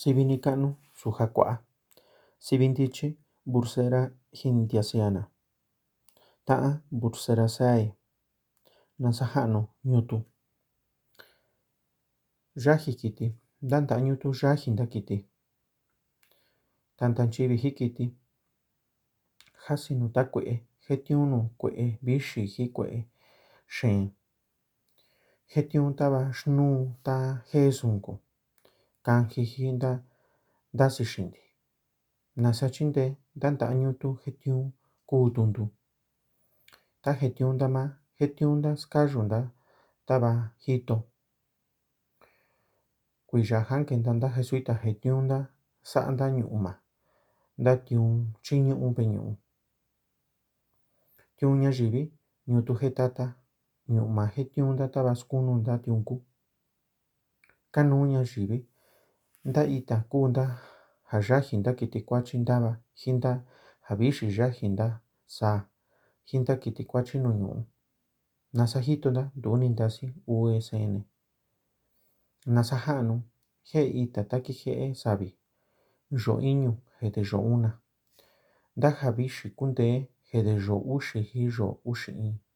Sivinicanu sujacua'a, sivintichi Bursera jiniatiasiana, ta'a Burseraceae, nasaja'anu ñutu, yaji kiti, ntanta'a ñutu yaji ntakiti, tantanchivi jikiti, jasinu ta kue'e, jetiunu kue'e vixi ji kue'e xeen, jetiun tava xnuu ta jeesunku, kanji ji ntasi xinti, nasa chinte ntanta'a ñutu jetiun kutuntu, ta jetiunta ma jetiunta skayunta tava jito, kuiyaja kenta nta jesuita jetiunta sa'anta ñu'uma, nta tiun chiñu'u ve'e ñu'u, tiun ñayivi ñutu jetata ñu'uma jetiunta tava skununta tiunku, kanuu ñayivi nta ita kunta ja yaji nta kiti kuachi ntava jinta ja vixi yaji nta saa jinta kiti kuachi nu ñu'u, nasa jitonta ntuni ntasi USN, nasaja'anu je'e ita ta kije'e savi yoo iñu jede yoo una, nta ja vixi kuntee jede yoo uxi ji yoo uxi in.